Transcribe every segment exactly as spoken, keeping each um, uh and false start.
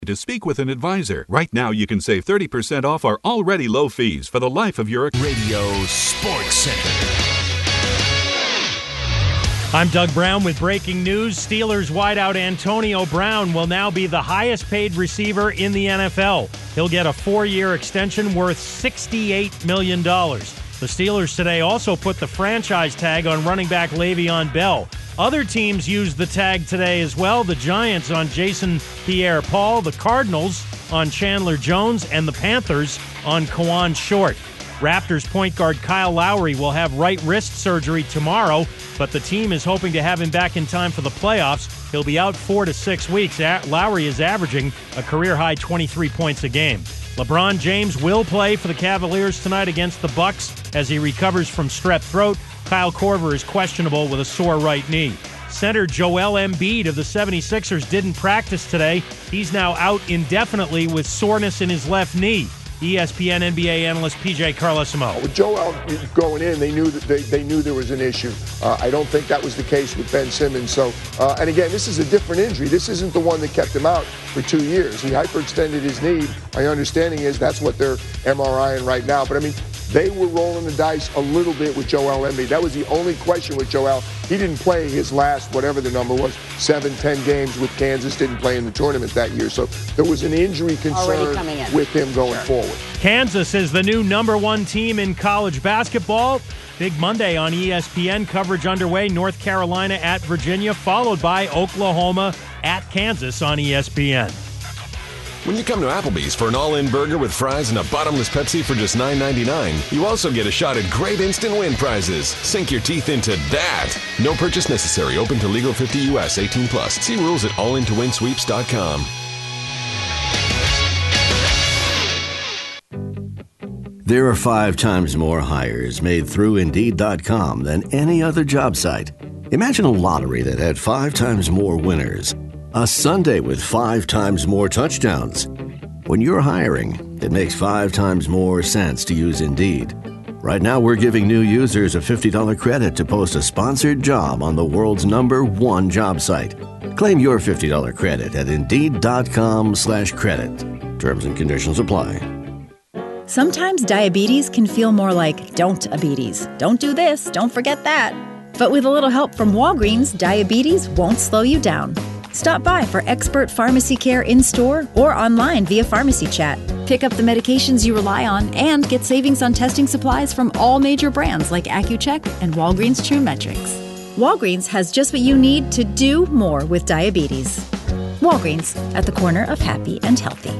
To speak with an advisor. Right now, you can save thirty percent off our already low fees for the life of your Radio Sports Center. I'm Doug Brown with breaking news. Steelers wideout Antonio Brown will now be the highest paid receiver in the N F L. He'll get a four-year extension worth sixty-eight million dollars. The Steelers today also put the franchise tag on running back Le'Veon Bell. Other teams used the tag today as well. The Giants on Jason Pierre-Paul, the Cardinals on Chandler Jones, and the Panthers on Kawan Short. Raptors point guard Kyle Lowry will have right wrist surgery tomorrow, but the team is hoping to have him back in time for the playoffs. He'll be out four to six weeks. Lowry is averaging a career-high twenty-three points a game. LeBron James will play for the Cavaliers tonight against the Bucks as he recovers from strep throat. Kyle Korver is questionable with a sore right knee. Center Joel Embiid of the seventy-sixers didn't practice today. He's now out indefinitely with soreness in his left knee. E S P N N B A analyst P J Carlesimo. With Joel going in, they knew that they, they knew there was an issue. Uh, I don't think that was the case with Ben Simmons. So, uh, and again, this is a different injury. This isn't the one that kept him out for two years. He hyperextended his knee. My understanding is that's what they're MRIing right now. But I mean, they were rolling the dice a little bit with Joel Embiid. That was the only question with Joel. He didn't play his last, whatever the number was, seven, ten games with Kansas, didn't play in the tournament that year. So there was an injury concern with him going sure. forward. Kansas is the new number one team in college basketball. Big Monday on E S P N. Coverage underway. North Carolina at Virginia, followed by Oklahoma at Kansas on E S P N. When you come to Applebee's for an all-in burger with fries and a bottomless Pepsi for just nine ninety-nine, you also get a shot at great instant win prizes. Sink your teeth into that. No purchase necessary. Open to legal fifty U S eighteen plus. See rules at all in to win sweeps dot com. There are five times more hires made through Indeed dot com than any other job site. Imagine a lottery that had five times more winners. A Sunday with five times more touchdowns. When you're hiring, it makes five times more sense to use Indeed. Right now, we're giving new users a fifty dollars credit to post a sponsored job on the world's number one job site. Claim your fifty dollars credit at Indeed.com slash credit. Terms and conditions apply. Sometimes diabetes can feel more like don't-abetes. Don't do this, don't forget that. But with a little help from Walgreens, diabetes won't slow you down. Stop by for expert pharmacy care in-store or online via pharmacy chat. Pick up the medications you rely on and get savings on testing supplies from all major brands like Accu-Check and Walgreens TrueMetrics. Walgreens has just what you need to do more with diabetes. Walgreens, at the corner of happy and healthy.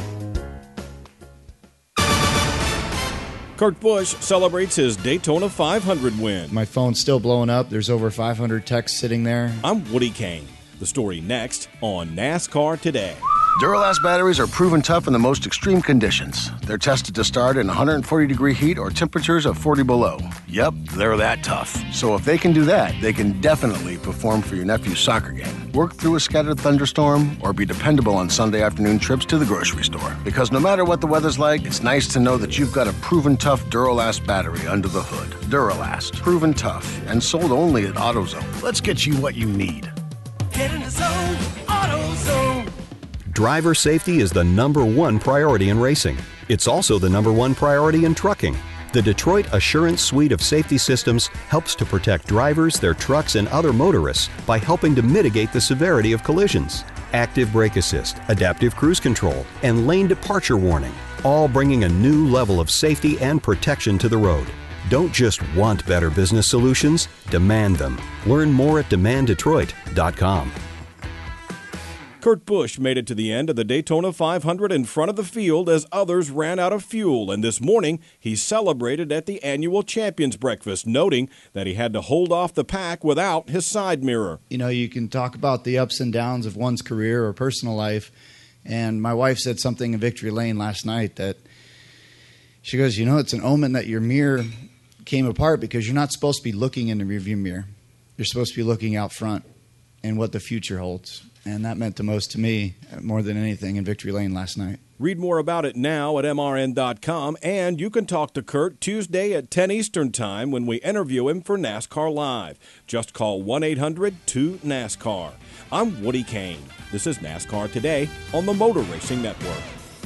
Kurt Busch celebrates his Daytona five hundred win. My phone's still blowing up. There's over five hundred texts sitting there. I'm Woody Kane. The story next on NASCAR Today. Duralast batteries are proven tough in the most extreme conditions. They're tested to start in one hundred forty degree heat or temperatures of forty below. Yep, they're that tough. So if they can do that, they can definitely perform for your nephew's soccer game, work through a scattered thunderstorm, or be dependable on Sunday afternoon trips to the grocery store. Because no matter what the weather's like, it's nice to know that you've got a proven tough Duralast battery under the hood. Duralast, proven tough, and sold only at AutoZone. Let's get you what you need. Get in the zone, AutoZone. Driver safety is the number one priority in racing. It's also the number one priority in trucking. The Detroit Assurance Suite of safety systems helps to protect drivers, their trucks, and other motorists by helping to mitigate the severity of collisions. Active brake assist, adaptive cruise control, and lane departure warning, all bringing a new level of safety and protection to the road. Don't just want better business solutions, demand them. Learn more at demand detroit dot com. Kurt Busch made it to the end of the Daytona five hundred in front of the field as others ran out of fuel, and this morning he celebrated at the annual Champions Breakfast, noting that he had to hold off the pack without his side mirror. You know, you can talk about the ups and downs of one's career or personal life, and my wife said something in Victory Lane last night that she goes, you know, it's an omen that your mirror came apart because you're not supposed to be looking in the rearview mirror. You're supposed to be looking out front and what the future holds. and that meant the most to me, more than anything, in Victory Lane last night. Read more about it now at M R N dot com, and you can talk to Kurt Tuesday at ten Eastern Time when we interview him for NASCAR Live. Just call one eight hundred two NASCAR. I'm Woody Kane. This is NASCAR Today on the Motor Racing Network.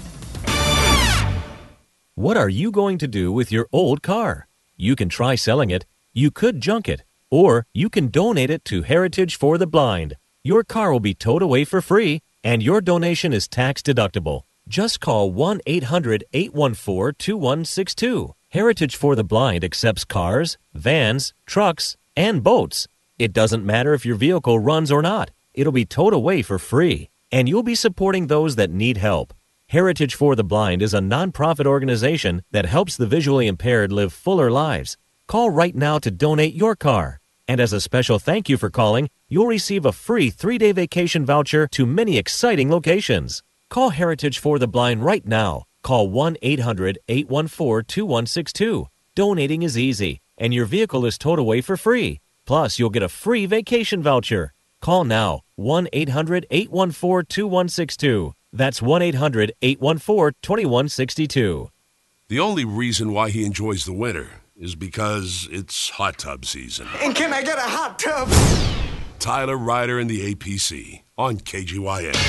What are you going to do with your old car? You can try selling it, you could junk it, or you can donate it to Heritage for the Blind. Your car will be towed away for free, and your donation is tax deductible. Just call one eight hundred eight one four two one six two. Heritage for the Blind accepts cars, vans, trucks, and boats. It doesn't matter if your vehicle runs or not. It'll be towed away for free, and you'll be supporting those that need help. Heritage for the Blind is a nonprofit organization that helps the visually impaired live fuller lives. Call right now to donate your car. And as a special thank you for calling, you'll receive a free three-day vacation voucher to many exciting locations. Call Heritage for the Blind right now. Call one eight hundred eight one four two one six two. Donating is easy, and your vehicle is towed away for free. Plus, you'll get a free vacation voucher. Call now, one eight hundred eight one four two one six two. That's one eight hundred eight one four two one six two. The only reason why he enjoys the winter is because it's hot tub season. And can I get a hot tub? Tyler Ryder and the A P C on K G Y N.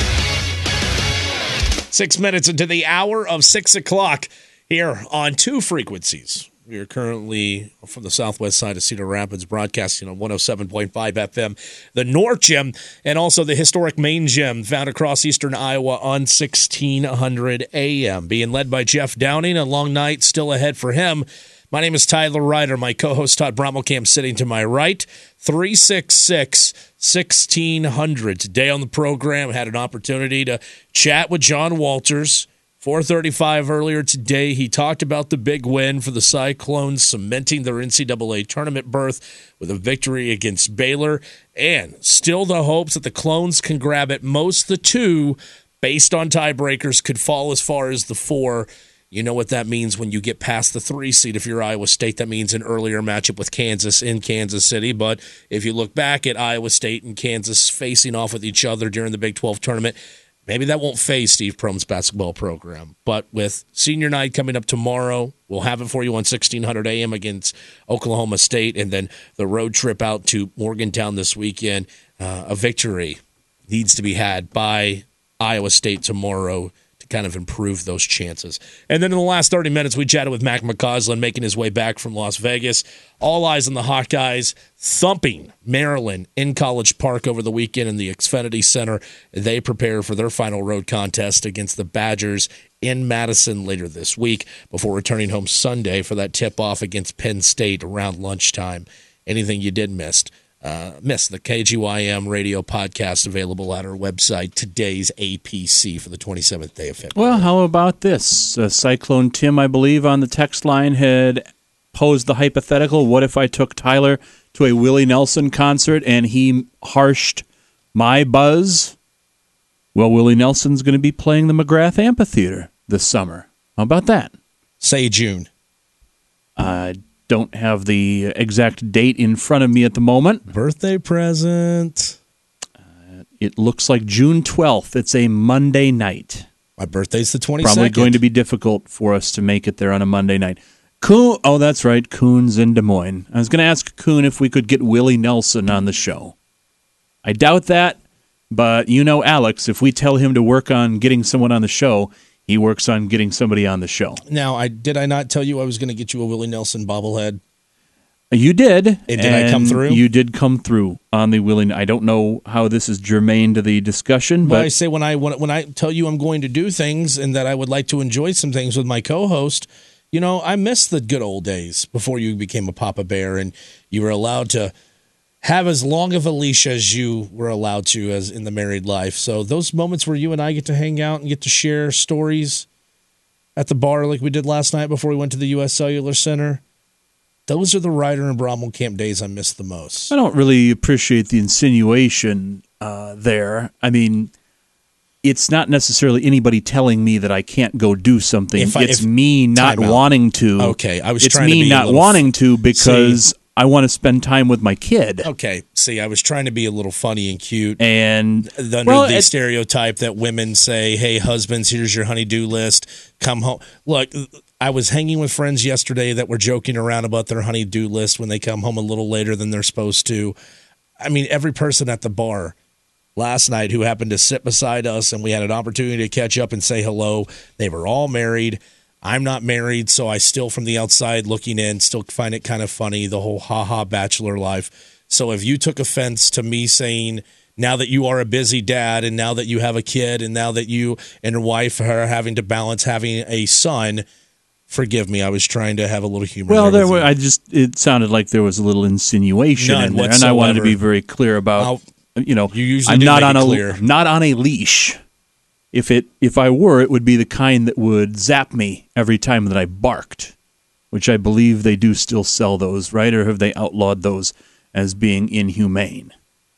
Six minutes into the hour of six o'clock here on two frequencies. We are currently from the southwest side of Cedar Rapids, broadcasting on one oh seven point five F M, the North Gym, and also the historic Main Gym, found across eastern Iowa on sixteen hundred A M. Being led by Jeff Downing, a long night still ahead for him. My name is Tyler Ryder. My co-host Todd Brommelkamp sitting to my right. three six six, one six hundred. Today on the program, had an opportunity to chat with John Walters. four thirty-five earlier today, he talked about the big win for the Cyclones, cementing their N C double A tournament berth with a victory against Baylor, and still the hopes that the Clones can grab at most the two, based on tiebreakers, could fall as far as the four. You know what that means when you get past the three seed. If you're Iowa State, that means an earlier matchup with Kansas in Kansas City. But if you look back at Iowa State and Kansas facing off with each other during the Big twelve tournament, maybe that won't phase Steve Prohm's basketball program. But with senior night coming up tomorrow, we'll have it for you on sixteen hundred A M against Oklahoma State, and then the road trip out to Morgantown this weekend. Uh, a victory needs to be had by Iowa State tomorrow to kind of improve those chances. And then in the last thirty minutes, we chatted with Mac McCausland, making his way back from Las Vegas. All eyes on the Hawkeyes thumping Maryland in College Park over the weekend in the Xfinity Center. They prepare for their final road contest against the Badgers in Madison later this week before returning home Sunday for that tip-off against Penn State around lunchtime. Anything you did miss, uh, miss the K G Y M radio podcast available at our website, today's A P C for the twenty-seventh day of February. Well, how about this? Uh, Cyclone Tim, I believe, on the text line had posed the hypothetical, what if I took Tyler to a Willie Nelson concert and he harshed my buzz? Well, Willie Nelson's going to be playing the McGrath Amphitheater this summer. How about that? Say June. I don't have the exact date in front of me at the moment. Birthday present. Uh, it looks like June twelfth. It's a Monday night. My birthday's the twenty-second. Probably going to be difficult for us to make it there on a Monday night. Coon, oh, that's right. Coon's in Des Moines. I was going to ask Coon if we could get Willie Nelson on the show. I doubt that, but you know Alex, if we tell him to work on getting someone on the show, he works on getting somebody on the show. Now, I did I not tell you I was going to get you a Willie Nelson bobblehead? You did. And did and I come through? You did come through on the Willie. I don't know how this is germane to the discussion, Well, but I say when I when, when I tell you I'm going to do things and that I would like to enjoy some things with my co-host, you know, I miss the good old days before you became a Papa Bear and you were allowed to have as long of a leash as you were allowed to as in the married life. So those moments where you and I get to hang out and get to share stories at the bar like we did last night before we went to the U S Cellular Center, those are the Ryder and Brommelkamp days I miss the most. I don't really appreciate the insinuation uh, there. I mean, it's not necessarily anybody telling me that I can't go do something. If I- it's if- me not time out. wanting to. Okay, I was It's trying to me be a not little- wanting to because See- I want to spend time with my kid. Okay, see, I was trying to be a little funny and cute. And under well, the it, stereotype that women say, hey, husbands, here's your honey-do list. Come home. Look, I was hanging with friends yesterday that were joking around about their honey-do list when they come home a little later than they're supposed to. I mean, every person at the bar last night who happened to sit beside us and we had an opportunity to catch up and say hello, they were all married. I'm not married, so I still, from the outside looking in, still find it kind of funny, the whole ha-ha bachelor life. So if you took offense to me saying, now that you are a busy dad and now that you have a kid and now that you and your wife are having to balance having a son, forgive me. I was trying to have a little humor. Well, there there were, I just it sounded like there was a little insinuation None in there, whatsoever. and I wanted to be very clear about, I'll, you know, you usually I'm do not make on it a clear. not on a leash. If it if I were, it would be the kind that would zap me every time that I barked, which I believe they do still sell those, right? Or have they outlawed those as being inhumane?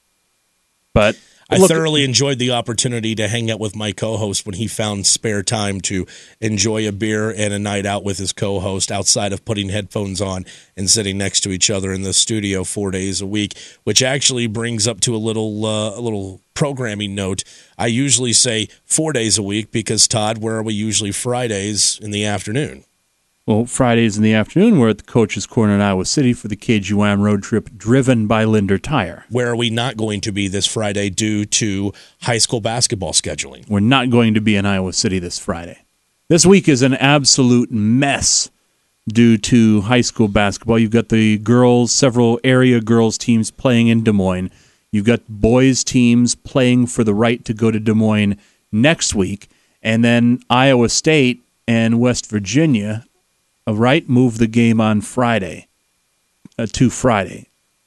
But I look, thoroughly enjoyed the opportunity to hang out with my co-host when he found spare time to enjoy a beer and a night out with his co-host outside of putting headphones on and sitting next to each other in the studio four days a week, which actually brings up to a little uh, a little programming note. I usually say four days a week because, Todd, where are we usually Fridays in the afternoon? Well, Fridays in the afternoon, we're at the Coach's Corner in Iowa City for the K G Y M road trip driven by Linder Tire. Where are we not going to be this Friday due to high school basketball scheduling? We're not going to be in Iowa City this Friday. This week is an absolute mess due to high school basketball. You've got the girls, several area girls teams playing in Des Moines. You've got boys teams playing for the right to go to Des Moines next week. And then Iowa State and West Virginia, uh, right, move the game on Friday, uh, to Friday.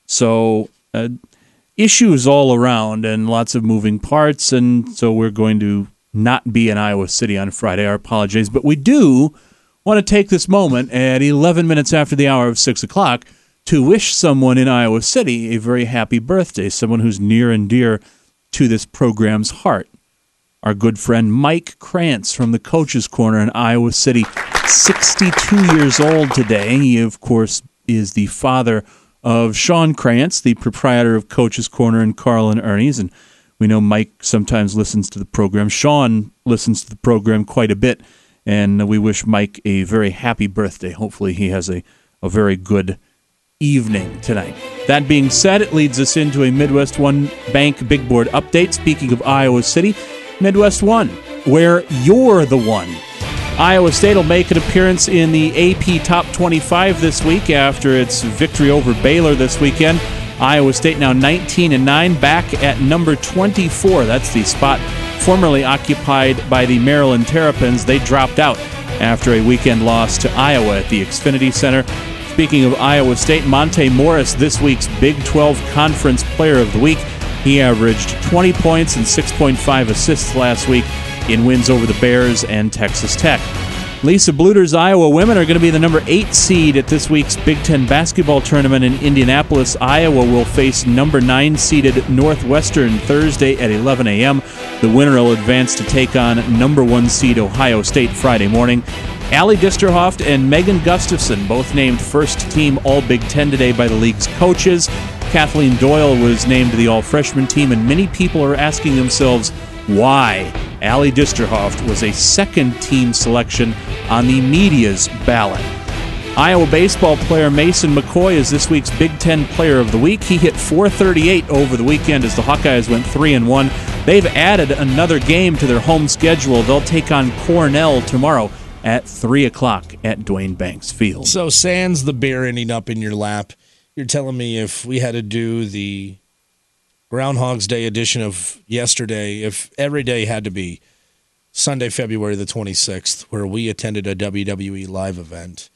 So uh, issues all around and lots of moving parts. And so we're going to not be in Iowa City on Friday. Our apologies. But we do want to take this moment at eleven minutes after the hour of six o'clock to wish someone in Iowa City a very happy birthday, someone who's near and dear to this program's heart. Our good friend Mike Krantz from the Coach's Corner in Iowa City, sixty-two years old today. He, of course, is the father of Sean Krantz, the proprietor of Coach's Corner and Carl and Ernie's, and we know Mike sometimes listens to the program. Sean listens to the program quite a bit, and we wish Mike a very happy birthday. Hopefully he has a, a very good evening tonight. That being said, it leads us into a Midwest One Bank Big Board update. Speaking of Iowa City, Midwest One, where you're the one. Iowa State will make an appearance in the A P Top twenty-five this week after its victory over Baylor this weekend. Iowa State now nineteen and nine, back at number twenty-four. That's the spot formerly occupied by the Maryland Terrapins. They dropped out after a weekend loss to Iowa at the Xfinity Center. Speaking of Iowa State, Monte Morris, this week's Big twelve Conference Player of the Week. He averaged twenty points and six point five assists last week in wins over the Bears and Texas Tech. Lisa Bluter's Iowa women are going to be the number eight seed at this week's Big Ten basketball tournament in Indianapolis. Iowa will face number nine seeded Northwestern Thursday at eleven a.m. The winner will advance to take on number one seed Ohio State Friday morning. Allie Disterhoff and Megan Gustafson, both named first team All-Big Ten today by the league's coaches. Kathleen Doyle was named to the All-Freshman team, and many people are asking themselves why Allie Disterhoff was a second-team selection on the media's ballot. Iowa baseball player Mason McCoy is this week's Big Ten Player of the Week. He hit four thirty-eight over the weekend as the Hawkeyes went three and one. They've added another game to their home schedule. They'll take on Cornell tomorrow at three o'clock at Dwayne Banks Field. So sans the beer ending up in your lap, you're telling me if we had to do the Groundhog's Day edition of yesterday, if every day had to be Sunday, February the twenty-sixth, where we attended a W W E live event,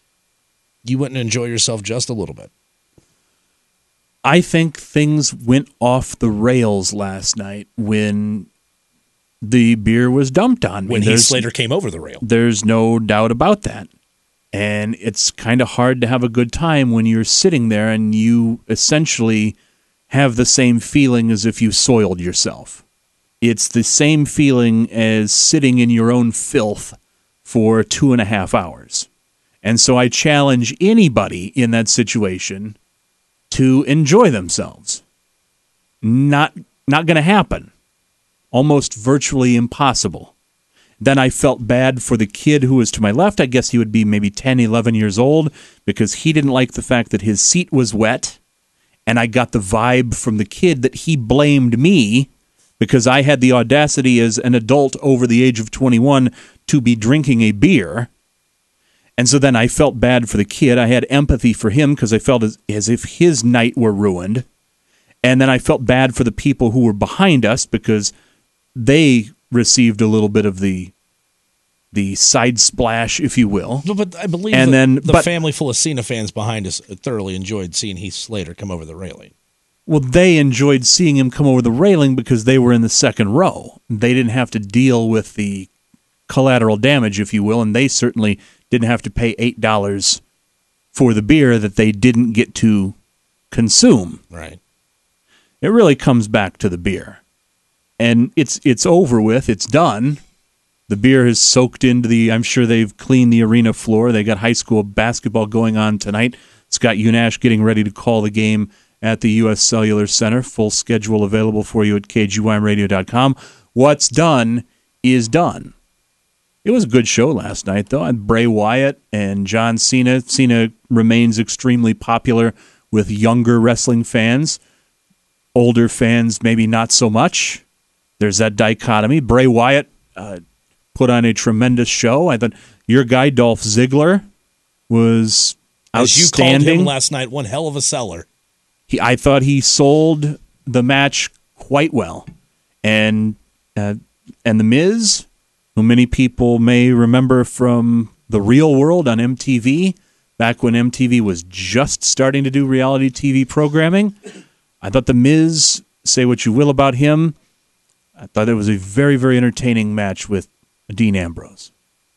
you wouldn't enjoy yourself just a little bit? I think things went off the rails last night when the beer was dumped on me. When Heath Slater came over the rail. There's no doubt about that. And it's kind of hard to have a good time when you're sitting there and you essentially have the same feeling as if you soiled yourself. It's the same feeling as sitting in your own filth for two and a half hours. And so I challenge anybody in that situation to enjoy themselves. Not not going to happen. Almost virtually impossible. Then I felt bad for the kid who was to my left. I guess he would be maybe ten, eleven years old because he didn't like the fact that his seat was wet. And I got the vibe from the kid that he blamed me because I had the audacity as an adult over the age of twenty-one to be drinking a beer. And so then I felt bad for the kid. I had empathy for him because I felt as, as if his night were ruined. And then I felt bad for the people who were behind us because they received a little bit of the the side splash, if you will. But, but I believe and the, then, the but, family full of Cena fans behind us thoroughly enjoyed seeing Heath Slater come over the railing. Well, they enjoyed seeing him come over the railing because they were in the second row. They didn't have to deal with the collateral damage, if you will, and they certainly didn't have to pay eight dollars for the beer that they didn't get to consume. Right. It really comes back to the beer. And it's it's over with. It's done. The beer has soaked into the, I'm sure they've cleaned the arena floor. They got high school basketball going on tonight. Scott Unash getting ready to call the game at the U S Cellular Center. Full schedule available for you at K G Y M radio dot com. What's done is done. It was a good show last night, though. And Bray Wyatt and John Cena. Cena remains extremely popular with younger wrestling fans. Older fans, maybe not so much. There's that dichotomy. Bray Wyatt uh, put on a tremendous show. I thought your guy, Dolph Ziggler, was As outstanding. you called him last night, one hell of a seller. He, I thought he sold the match quite well. And uh, and The Miz, who many people may remember from The Real World on M T V, back when M T V was just starting to do reality T V programming. I thought The Miz, say what you will about him, I thought it was a very, very entertaining match with Dean Ambrose.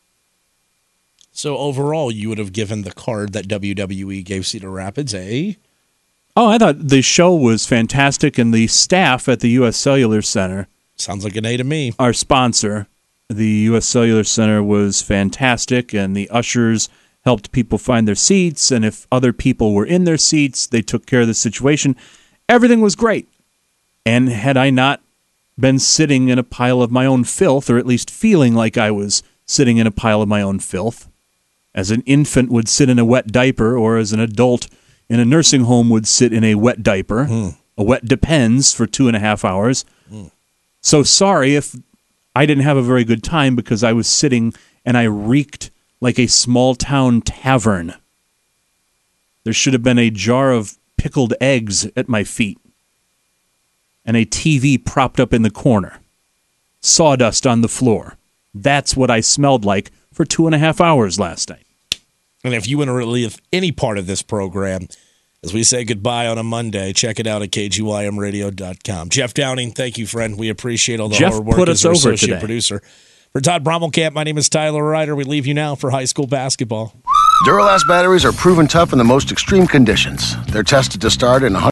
So overall, you would have given the card that W W E gave Cedar Rapids a... Oh, I thought the show was fantastic, and the staff at the U S Cellular Center... Sounds like an A to me. Our sponsor, the U S Cellular Center, was fantastic, and the ushers helped people find their seats, and if other people were in their seats, they took care of the situation. Everything was great. And had I not been sitting in a pile of my own filth, or at least feeling like I was sitting in a pile of my own filth, as an infant would sit in a wet diaper, or as an adult in a nursing home would sit in a wet diaper, mm. a wet depends for two and a half hours. Mm. So sorry if I didn't have a very good time because I was sitting and I reeked like a small-town tavern. There should have been a jar of pickled eggs at my feet and a T V propped up in the corner. Sawdust on the floor. That's what I smelled like for two and a half hours last night. And if you want to relive any part of this program, as we say goodbye on a Monday, check it out at K G Y M radio dot com. Jeff Downing, thank you, friend. We appreciate all the Jeff hard work put as us our over associate today. producer. For Todd Brommelkamp, my name is Tyler Ryder. We leave you now for high school basketball. Duralast batteries are proven tough in the most extreme conditions. They're tested to start in one hundred